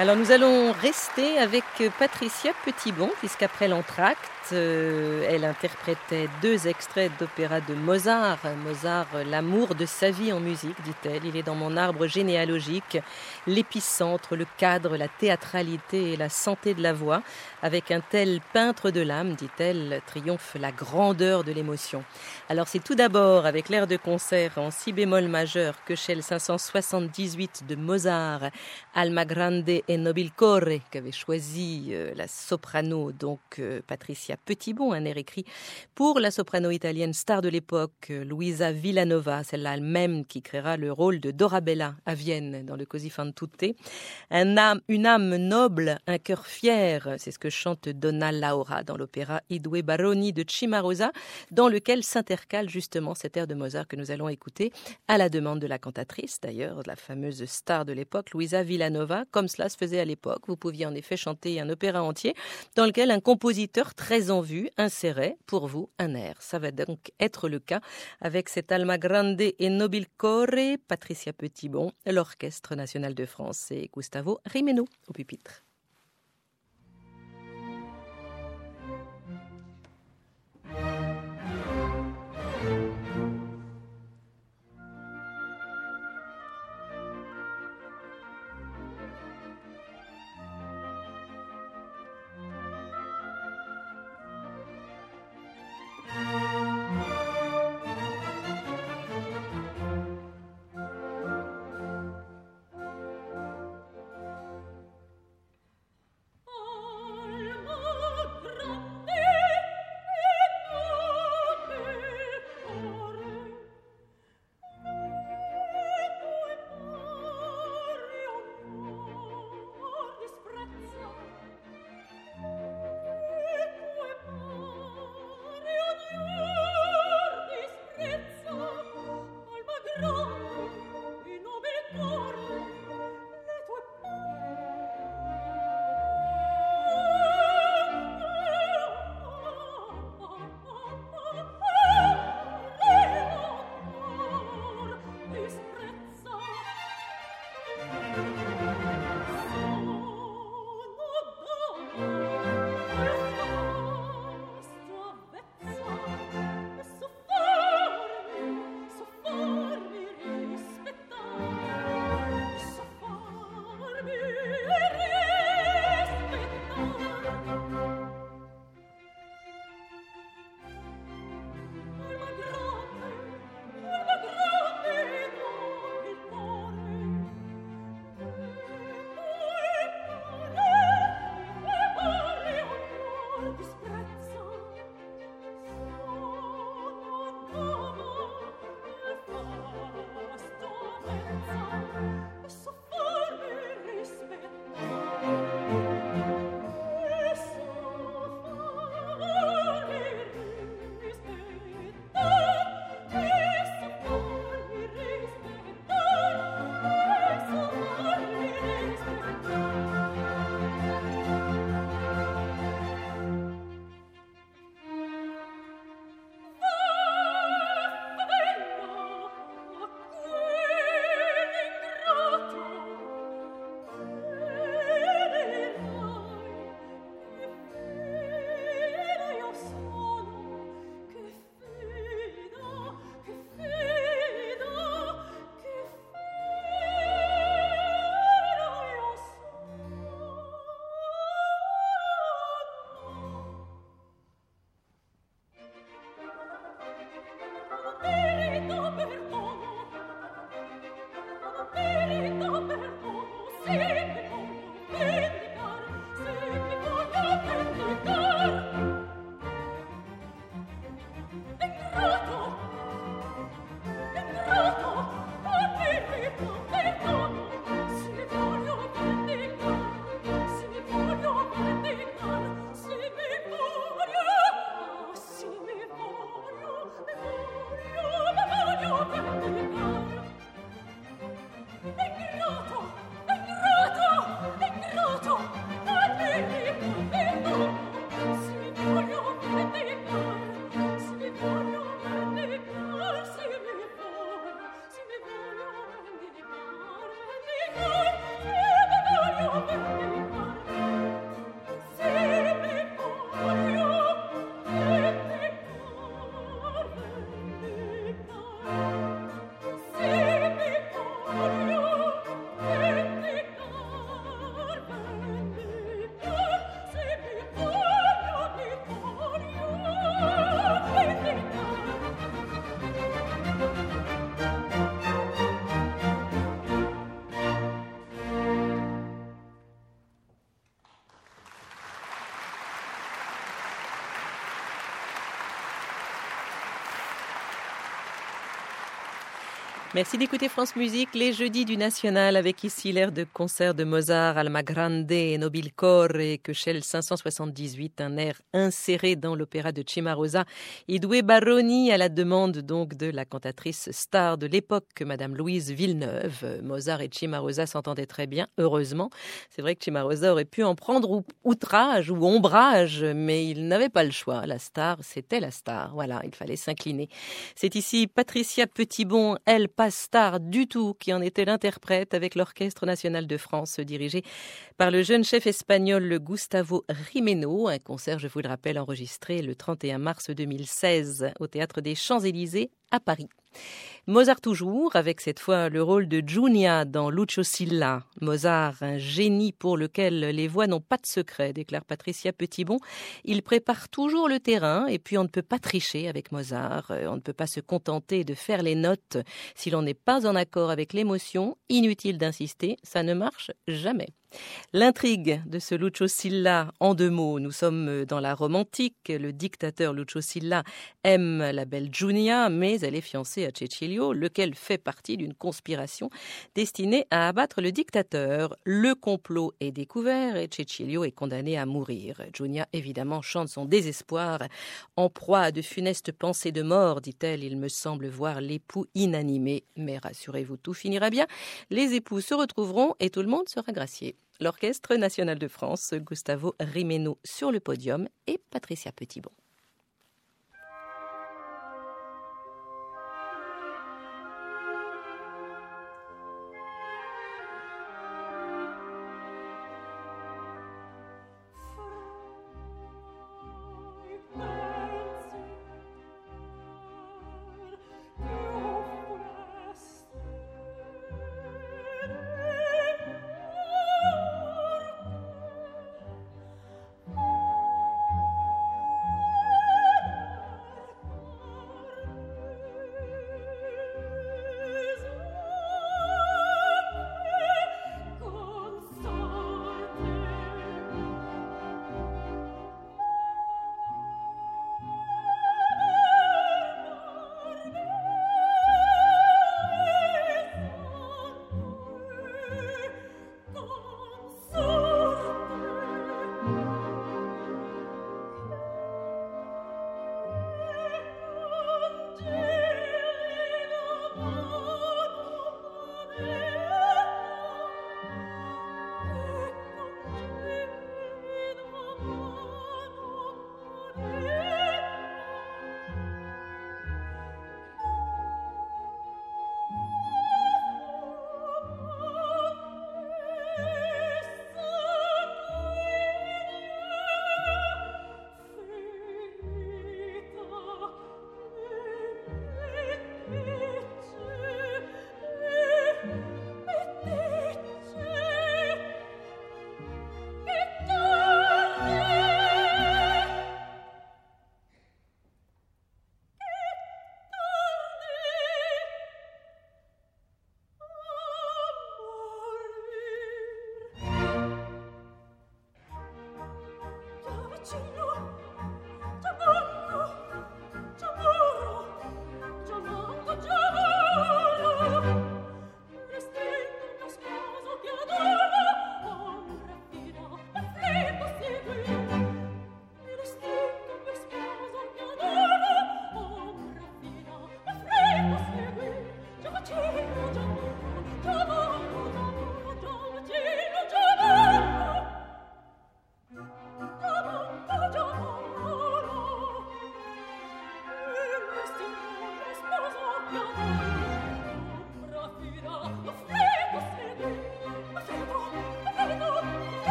Alors nous allons rester avec Patricia Petitbon, puisqu'après l'entracte, elle interprétait 2 extraits d'opéra de Mozart. Mozart, l'amour de sa vie en musique, dit-elle. Il est dans mon arbre généalogique, l'épicentre, le cadre, la théâtralité et la santé de la voix. Avec un tel peintre de l'âme, dit-elle, triomphe la grandeur de l'émotion. Alors c'est tout d'abord avec l'air de concert en si bémol majeur, Köchel 578 de Mozart, Alma Grande et Nobil Core, qu'avait choisi la soprano, donc Patricia Petitbon, un air écrit pour la soprano italienne star de l'époque, Luisa Villanova, celle-là elle-même qui créera le rôle de Dorabella à Vienne dans le Così fan tutte. Une âme noble, un cœur fier, c'est ce que chante Donna Laura dans l'opéra I Due Baroni de Cimarosa, dans lequel s'intercale justement cet air de Mozart que nous allons écouter à la demande de la cantatrice, d'ailleurs, la fameuse star de l'époque, Luisa Villanova, comme cela se faisait à l'époque. Vous pouviez en effet chanter un opéra entier dans lequel un compositeur très en vue insérait pour vous un air. Ça va donc être le cas avec cette Alma Grande et Nobil Core, Patricia Petitbon, l'Orchestre national de France et Gustavo Rimeno au pupitre. È grato Merci d'écouter France Musique les jeudis du National avec ici l'air de concert de Mozart, Alma Grande et Nobile Cor et Köchel 578, un air inséré dans l'opéra de Cimarosa et Doué Baroni à la demande donc de la cantatrice star de l'époque, Madame Louise Villeneuve. Mozart et Cimarosa s'entendaient très bien, heureusement. C'est vrai que Cimarosa aurait pu en prendre outrage ou ombrage, mais il n'avait pas le choix. La star, c'était la star. Voilà, il fallait s'incliner. C'est ici Patricia Petitbon, elle pas star du tout, qui en était l'interprète avec l'Orchestre national de France dirigé par le jeune chef espagnol Gustavo Rimeno. Un concert, je vous le rappelle, enregistré le 31 mars 2016 au Théâtre des Champs-Élysées à Paris. Mozart toujours, avec cette fois le rôle de Giunia dans Lucio Silla. Mozart, un génie pour lequel les voix n'ont pas de secret, déclare Patricia Petitbon. Il prépare toujours le terrain et puis on ne peut pas tricher avec Mozart. On ne peut pas se contenter de faire les notes si l'on n'est pas en accord avec l'émotion. Inutile d'insister, ça ne marche jamais. L'intrigue de ce Lucio Silla, en 2 mots, nous sommes dans la Rome antique. Le dictateur Lucio Silla aime la belle Giunia, mais elle est fiancée à Cecilio, lequel fait partie d'une conspiration destinée à abattre le dictateur. Le complot est découvert et Cecilio est condamné à mourir. Giunia, évidemment, chante son désespoir. En proie à de funestes pensées de mort, dit-elle, il me semble voir l'époux inanimé. Mais rassurez-vous, tout finira bien. Les époux se retrouveront et tout le monde sera gracié. L'Orchestre national de France, Gustavo Rimeno sur le podium et Patricia Petitbon.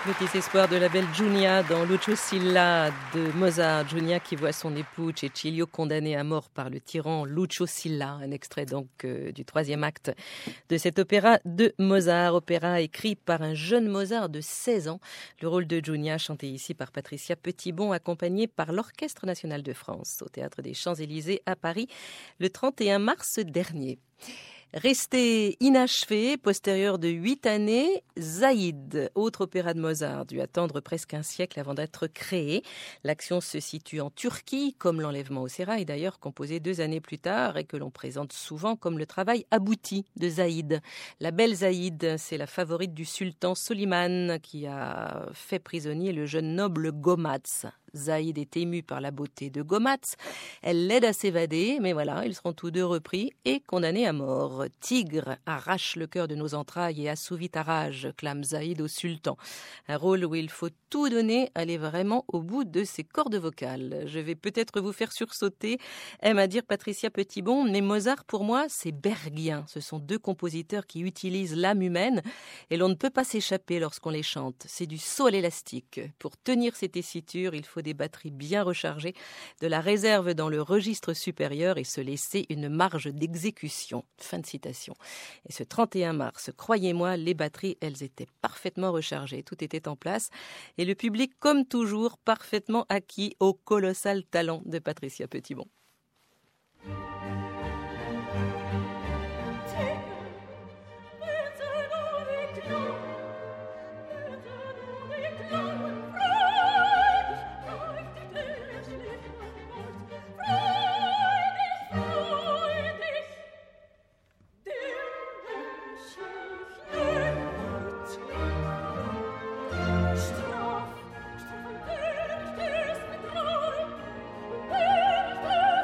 Petit espoir de la belle Giunia dans Lucio Silla de Mozart. Giunia qui voit son époux Cecilio condamné à mort par le tyran Lucio Silla. Un extrait donc du troisième acte de cet opéra de Mozart. Opéra écrit par un jeune Mozart de 16 ans. Le rôle de Giunia chanté ici par Patricia Petitbon, accompagné par l'Orchestre national de France au Théâtre des Champs-Élysées à Paris le 31 mars dernier. Resté inachevé, postérieur de 8 années, Zaïd, autre opéra de Mozart, dut attendre presque un siècle avant d'être créé. L'action se situe en Turquie, comme l'enlèvement au sérail d'ailleurs, composé 2 années plus tard et que l'on présente souvent comme le travail abouti de Zaïd. La belle Zaïd, c'est la favorite du sultan Soliman qui a fait prisonnier le jeune noble Gomatz. Zaïd est ému par la beauté de Gomatz. Elle l'aide à s'évader, mais voilà, ils seront tous deux repris et condamnés à mort. Tigre arrache le cœur de nos entrailles et assouvit ta rage, clame Zaïd au sultan. Un rôle où il faut tout donner, aller vraiment au bout de ses cordes vocales. Je vais peut-être vous faire sursauter, aime à dire Patricia Petitbon, mais Mozart pour moi c'est bergien. Ce sont 2 compositeurs qui utilisent l'âme humaine et l'on ne peut pas s'échapper lorsqu'on les chante. C'est du saut à l'élastique. Pour tenir ces tessitures, il faut des batteries bien rechargées, de la réserve dans le registre supérieur et se laisser une marge d'exécution. Fin de citation. Et ce 31 mars, croyez-moi, les batteries, elles étaient parfaitement rechargées. Tout était en place. Et le public, comme toujours, parfaitement acquis au colossal talent de Patricia Petitbon. Straf, straf,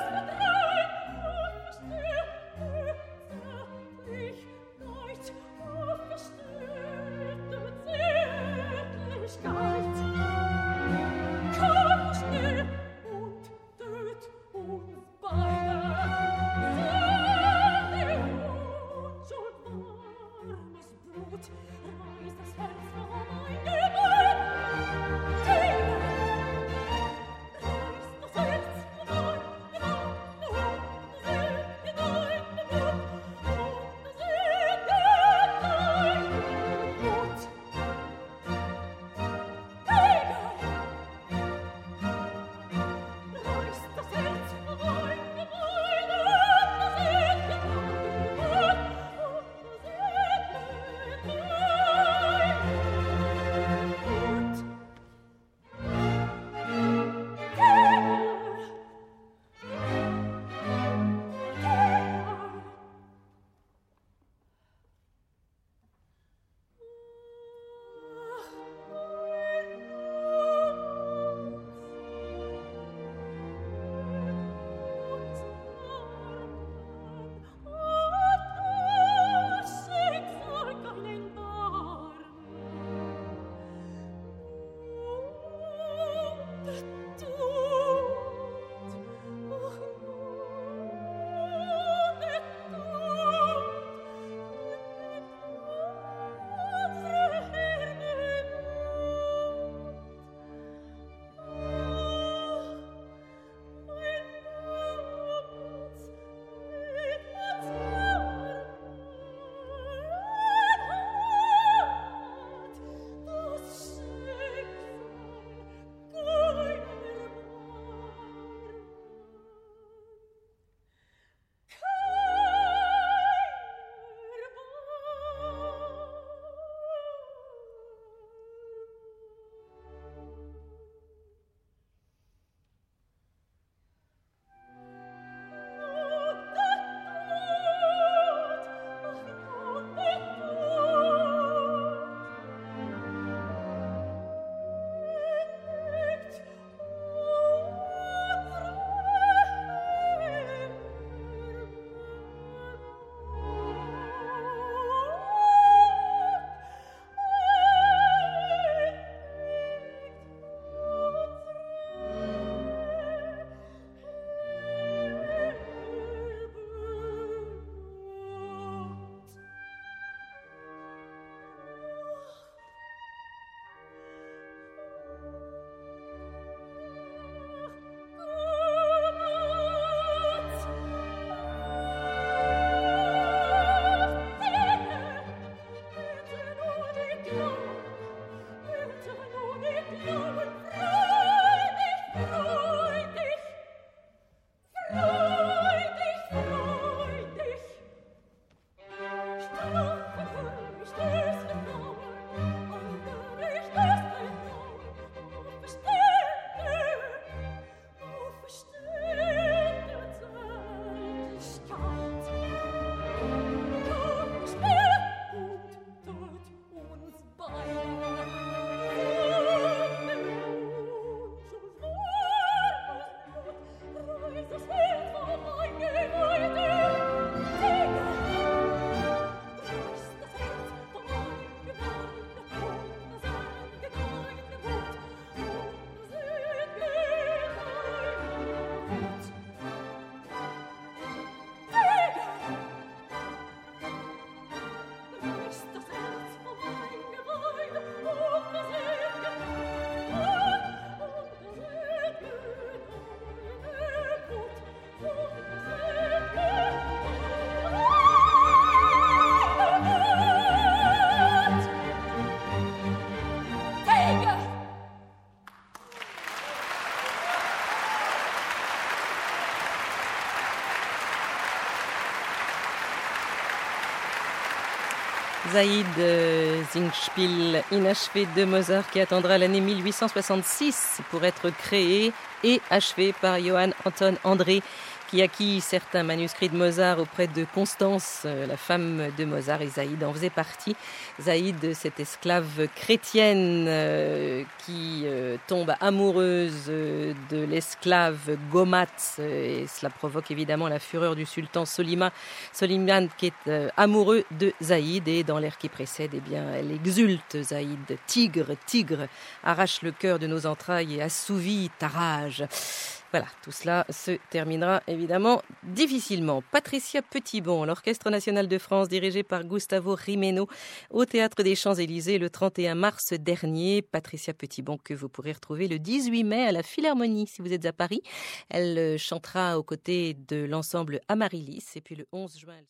Zaïd Singspiel, inachevé de Mozart, qui attendra l'année 1866 pour être créé et achevé par Johann Anton André, qui acquit certains manuscrits de Mozart auprès de Constance, la femme de Mozart, et Zaïd en faisait partie. Zaïd, cette esclave chrétienne qui tombe amoureuse de l'esclave Gomatz, et cela provoque évidemment la fureur du sultan Soliman, qui est amoureux de Zaïd, et dans l'ère qui précède, eh bien, elle exulte Zaïd. Tigre, tigre, arrache le cœur de nos entrailles et assouvit ta rage. Voilà, tout cela se terminera évidemment difficilement. Patricia Petitbon, l'Orchestre national de France dirigé par Gustavo Gimeno au Théâtre des Champs-Élysées le 31 mars dernier. Patricia Petitbon que vous pourrez retrouver le 18 mai à la Philharmonie si vous êtes à Paris. Elle chantera aux côtés de l'ensemble Amaryllis et puis le 11 juin...